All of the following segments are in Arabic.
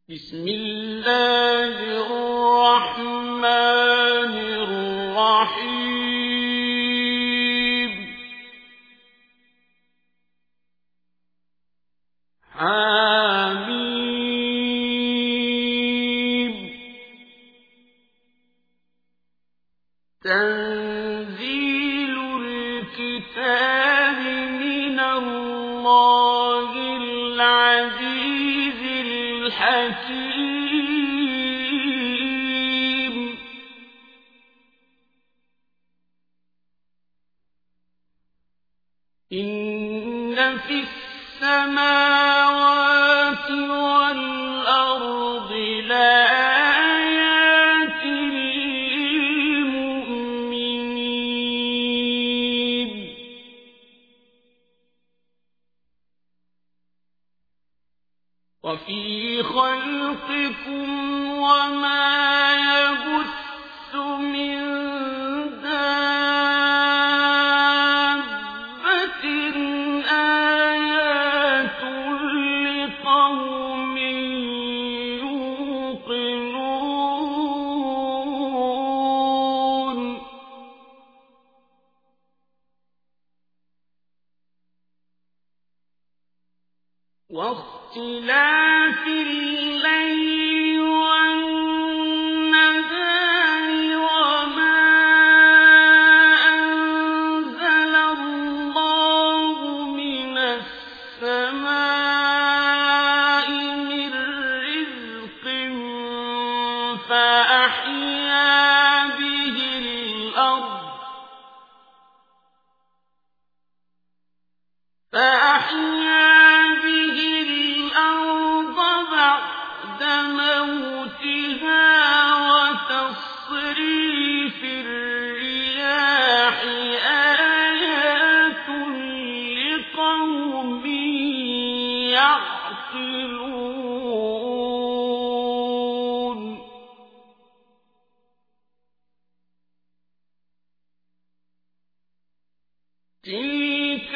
بسم الله الرحمن الرحيم حميم تنزيل الكتاب من الله العزيز الحكيم إن في السماوات والأرض لآيات للمؤمنين وفي خلقكم وما يبث من دابة آيات لقوم يوقنون واختلاف الليل والنهار وما أنزل الله من السماء من رزق فأحيا به الأرض بعد موتها وتصريف الرياح آيات لقوم يعقلون تلك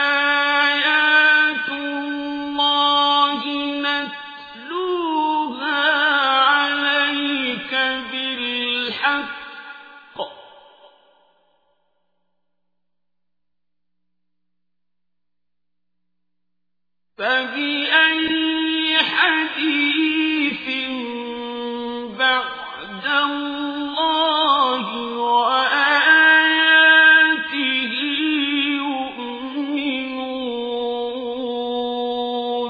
آيات الله نتلوها عليك بالحق فبأي حديث بعد الله وآياته يؤمنون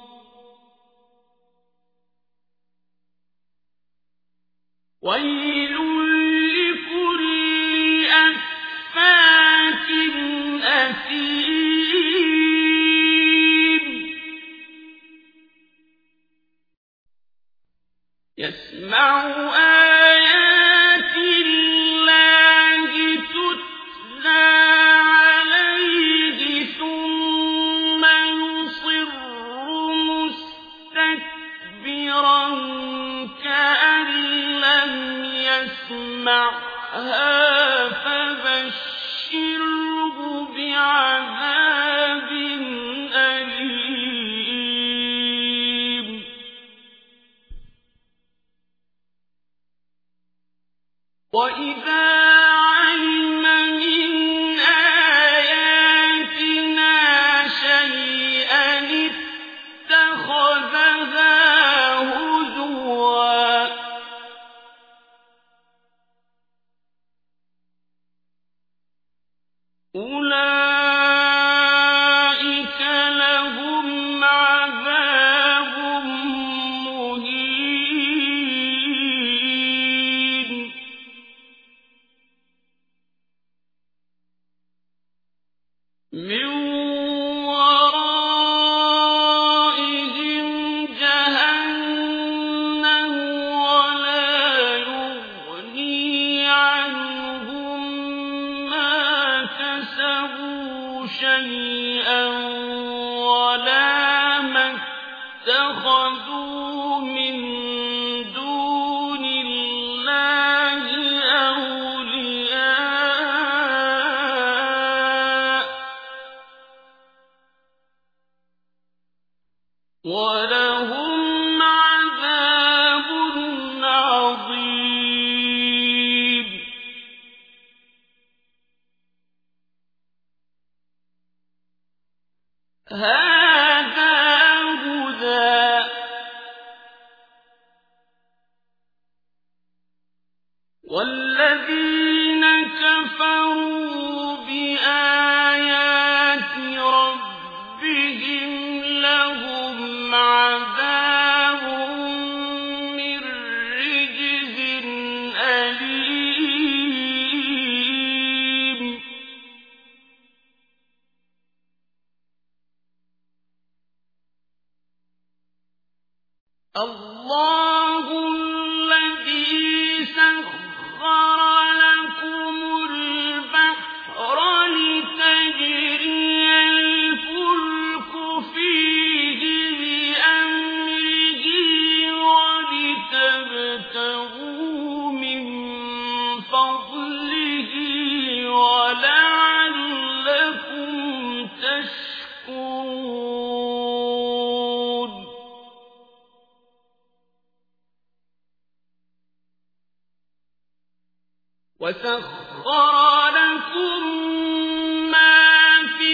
ويل لكل أفاك أثيم يسمع آيات الله تتلى عليه ثم يصر مستكبرا كأن لم يسمعها فبشره بعذاب أليم وإذا علم من آياتنا شيئا اتخذها هزوا أولئك لهم عذاب مهين والذين كفروا بآيات ربهم لهم عذاب من رجز أليم الله الذي سخر لكم البحر لتجري الفلك فيه بأمره ولتبتغوا من فضله ولعلكم تشكرون وسخر لكم ما في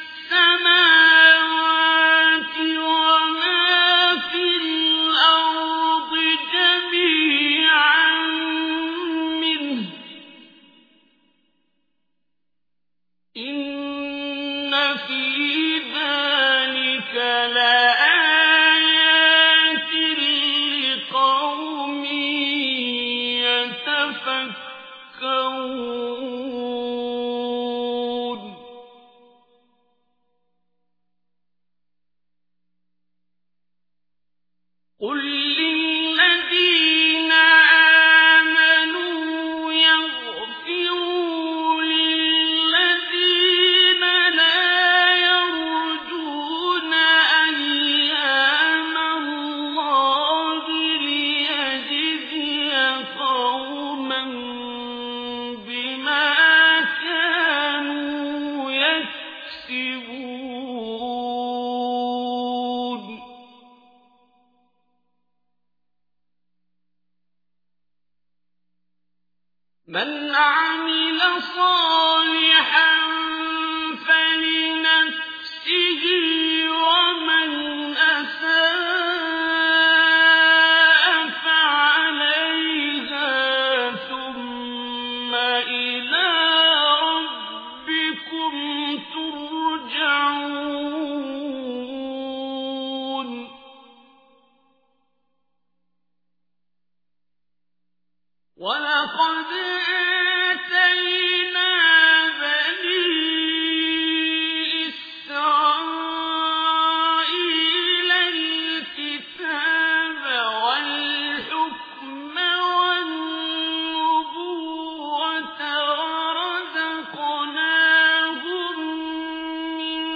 السماوات وما في الأرض جميعا منه إن في ذلك لآيات لقوم يتفكرون قل للذين آمنوا يغفروا للذين لا يرجون أيام الله ليجزي قوما بما كانوا يكسبون من عمل صالحا فلنفسه ومن أساء فعليها ثم إلى ربكم ترجعون ولقد آتينا بني إسرائيل الكتاب والحكم والنبوة ورزقناهم من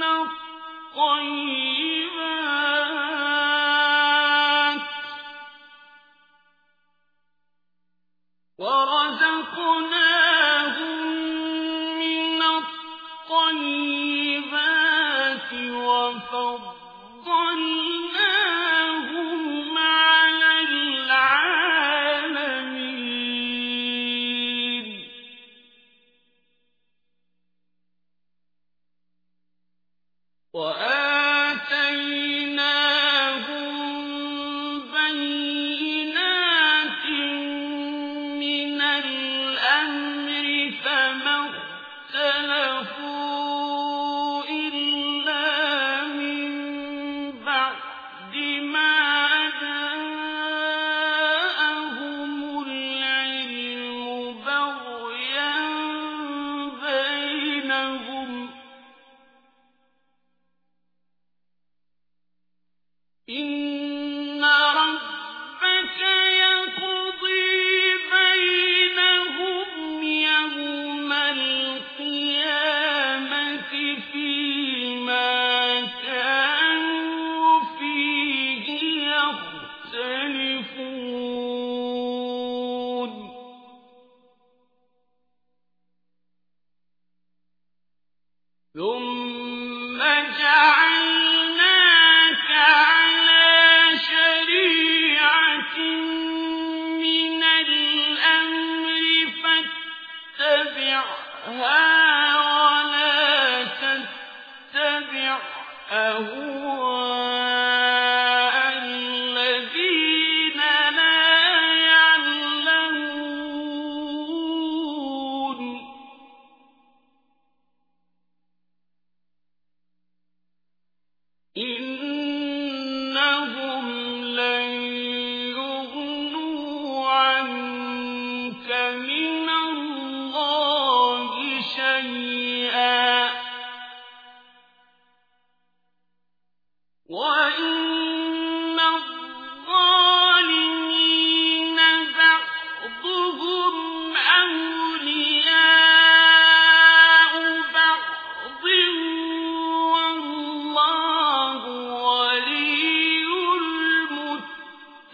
الطيبات وفضلناهم على العالمين وآتيناهم بينات من الأمر فما اختلفوا إلا من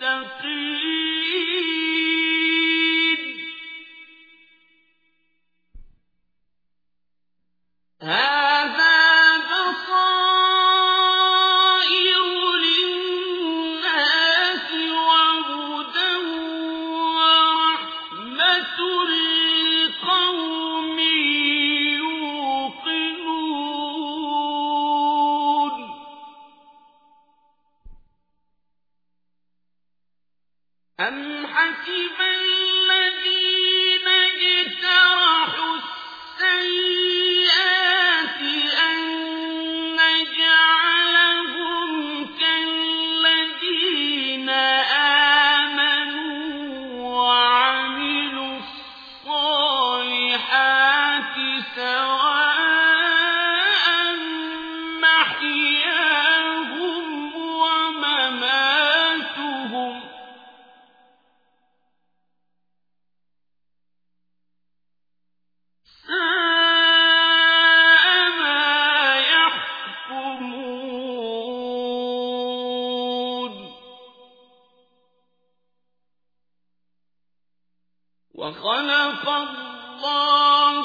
هذا بصائر للناس وهدى ورحمة لقوم يوقنون أم حسب الذين اجترحوا السيئات أن نجعلهم كالذين آمنوا وعملوا الصالحات سواء محياهم ومماتهم ساء ما يحكمون وخلق الله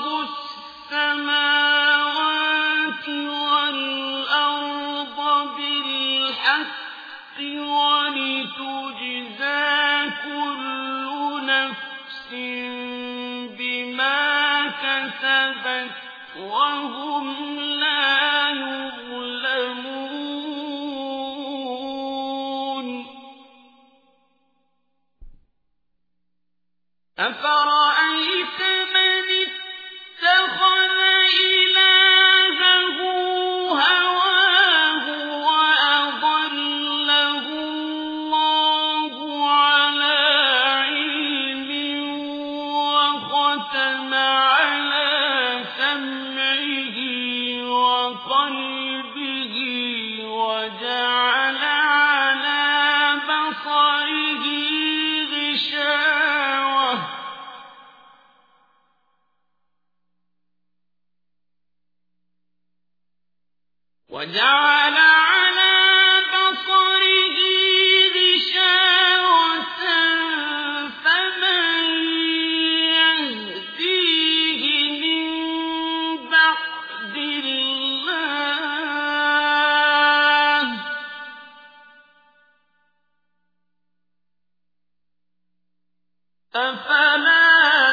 السماوات والأرض بالحق ولتجزى كل نفس بما كسبت وهم لا يظلمون أفرأيت من اتخذ إلهه هواه وأضله الله على علم وختم على سمعه وقلبه وجعل على بصره غشاوة فمن يهديه من بعد الله أفلا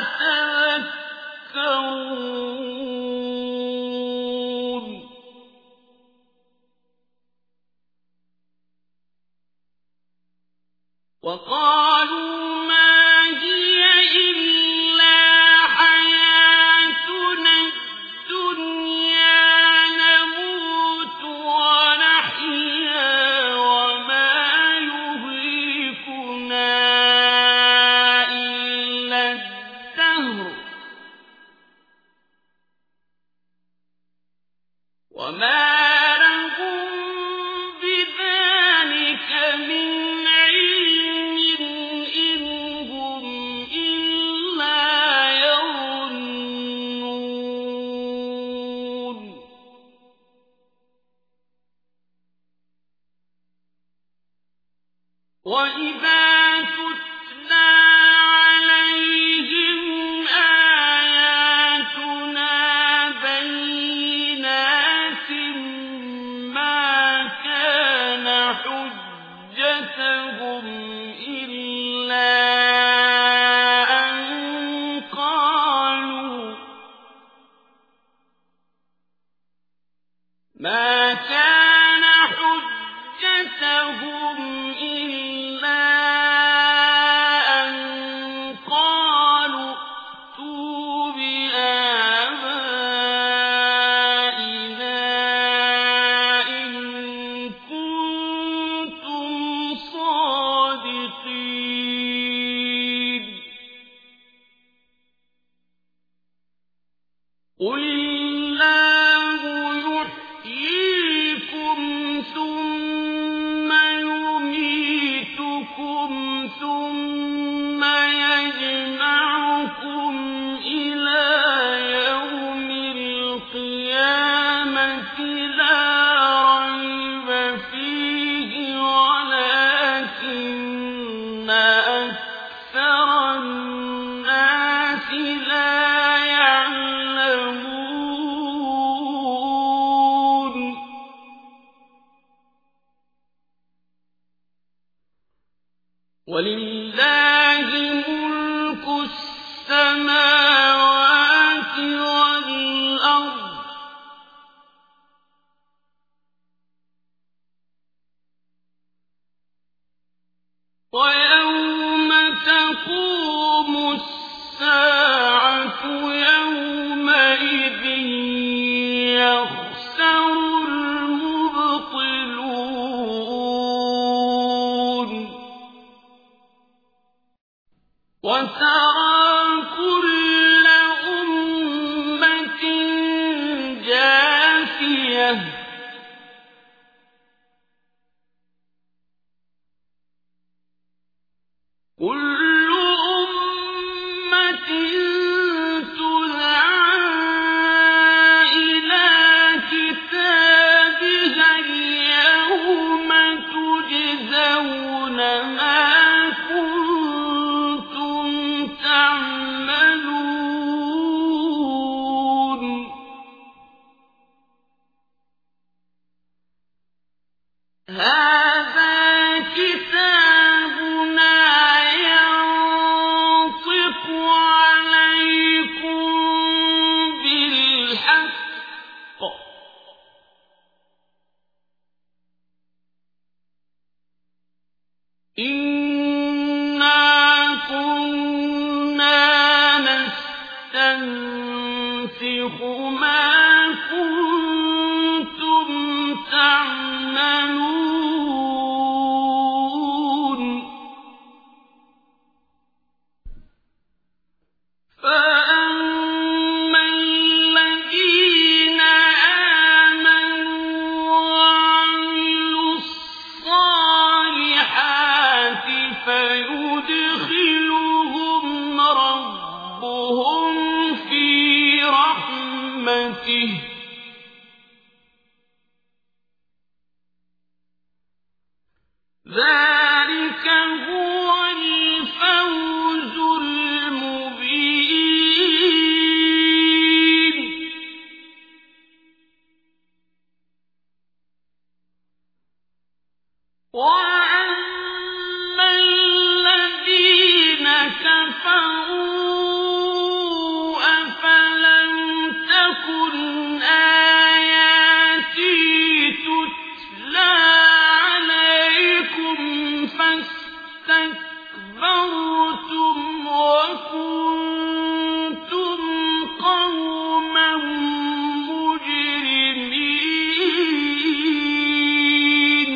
تذكرون وقالوا ما هي إلا حياتنا الدنيا نموت ونحيا وما يهلكنا إلا الدهر وما لهم بذلك من علم إن هم إلا يظنون وإذا تتلى عليهم آياتنا بينات ما كان حجتهم إلا أن قالوا ائتوا بآبائنا إن كنتم صادقين قل الله يحييكم ثم يميتكم ثم يجمعكم إلى يوم القيامة لا ريب فيه ولكن أكثر الناس لا يعلمون ولله ملك السماوات والأرض ويوم تقوم الساعة يومئذ يخسر المبطلون وترى كل أمة جاثية كل أمة تدعى إلى كتابها اليوم تجزون ما كنتم تعملون هذا كتابنا ينطق عليكم بالحق إنا كنا نستنسخ ما كنتم تعملون فأما الذين آمنوا وعملوا الصالحات فيدخلهم ربهم في رحمته ذلك هو الفوز المبين وأما الذين كفروا أفلم تكن آياتي تتلى عليكم فاستكبرتم وكنتم قوما مجرمين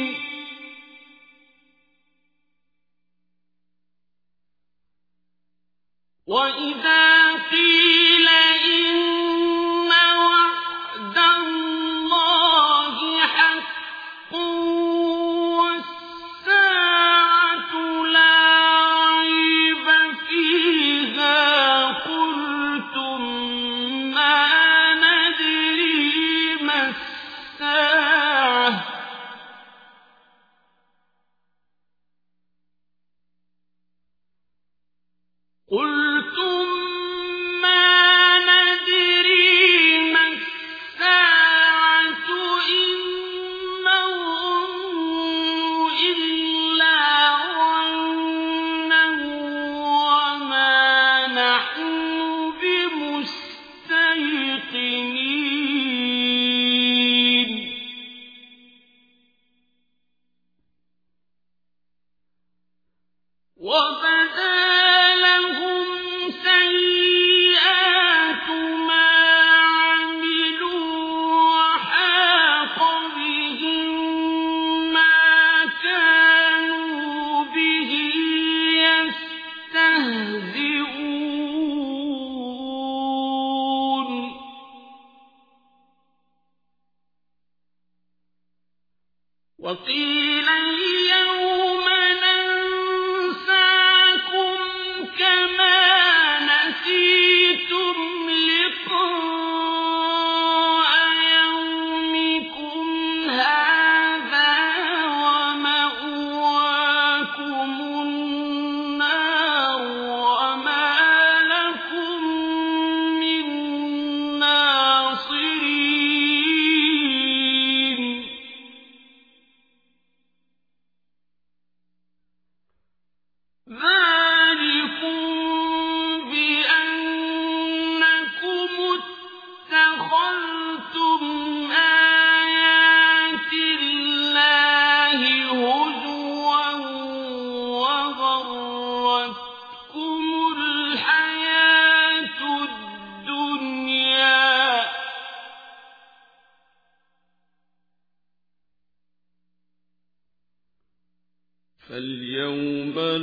وإذا قيل إن وعد الله حق والساعة لا ريب فيها قلتم ما ندري ما الساعة قلتم ما ندري ما الساعة إن نظن إلا ظنا وما نحن بمستيقنين وبدا لهم سيئات ما عملوا وحاق بهم ما كانوا به يستهزئون وقيل اليوم ننساكم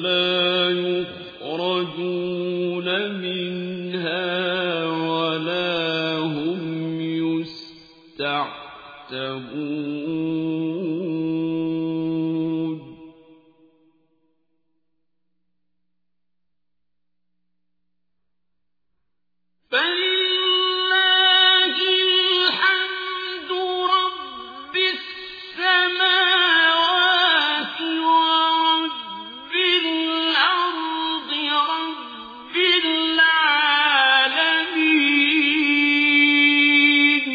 لا يخرجون منها ولا هم يستعتبون فلله الحمد رب السماوات ورب الأرض رب العالمين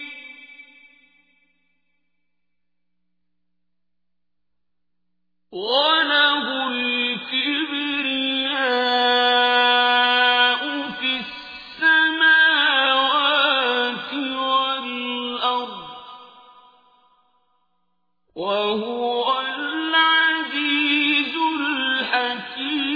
وله الكبرياء في السماوات والأرض وهو العزيز الحكيم